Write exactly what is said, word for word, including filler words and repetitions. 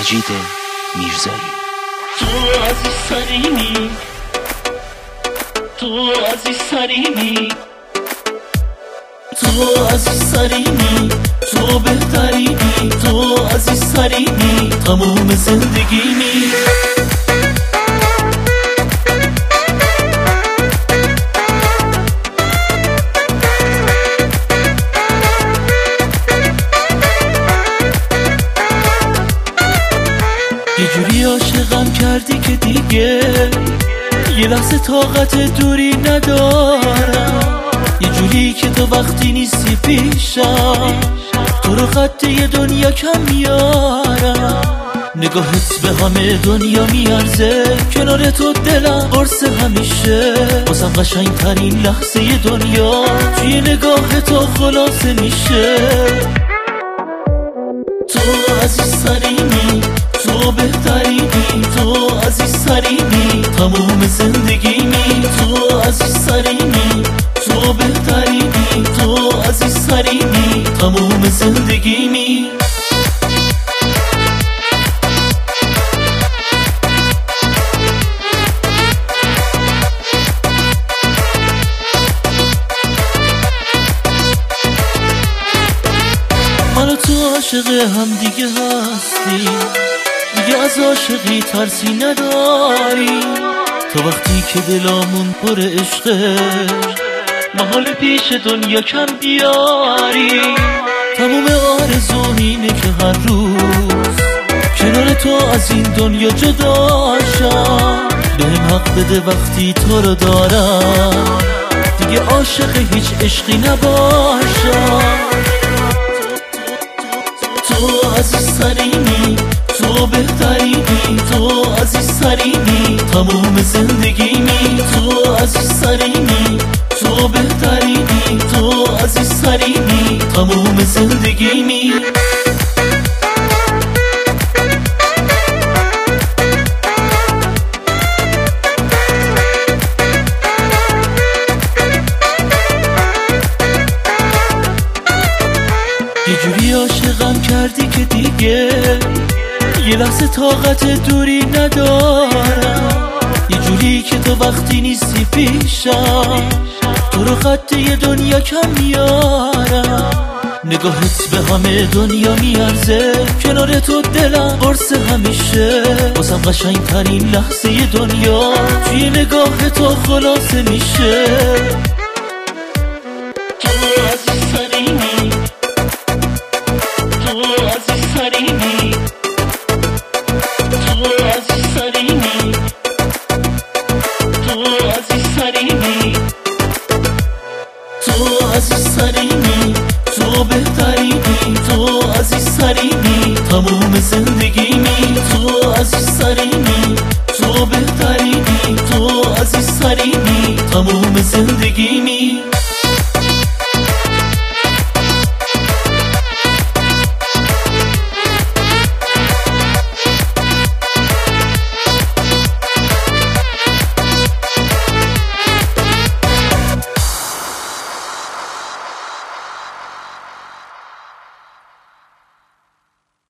مجید میرزایی. تو عزیز سریمی، تو عزیز سریمی، تو عزیز سریمی، تو بهترینی، تو عزیز سریمی، تموم زندگیمی. یه جوری عاشقم کردی که دیگه یه لحظه طاقت دوری ندارم، یه جوری که تو وقتی نیستی پیشم تو رو خط یه دنیا کم میارم. نگاهت به همه دنیا میارزه، کنار تو دلم قرص همیشه، بازم قشنگ ترین لحظه ی دنیا توی نگاه تو خلاصه میشه. تو عزیز سریمی، تو بهترینی، تو عزیز سریمی، تموم زندگیمی. تو عزیز سریمی، تو بهترینی، تو عزیز سریمی، تموم زندگیمی. من و تو عاشق هم دیگه هستی، دیگه از عاشقی ترسی نداری. تا وقتی که دلامون پر عشقه محال پیش دنیا کم بیاری. تموم آرزون اینه که هر روز کنار تو از این دنیا جدا شم. بهم حق بده وقتی تو رو دارم، دیگه عاشق هیچ عشقی نباشم. تو عزیز سریمی، تو بهترینی، تو عزیز سریمی، تموم زندگیمی. تو عزیز سریمی، تو بهترینی، تو عزیز سریمی، تموم زندگیمی. یه جوری عاشقم کردی که دیگه یه لحظه طاقت دوری ندارم، یه جوری که تو وقتی نیستی پیشم تو رو خط یه دنیا کم میارم. نگاهت به همه دنیا میارزه، کنار تو دلم قرص همیشه، بازم قشنگ ترین لحظه ی دنیا توی نگاه تو خلاصه میشه. تو عزیز سریمی، تو عزیز سریمی، تو عزیز سریمی، تو عزیز سریمی، تو عزیز سریمی، تو بهترینی، تو عزیز سریمی، تموم زندگیمی. تو عزیز سریمی، تو بهترینی، تو عزیز سریمی، تموم زندگیمی.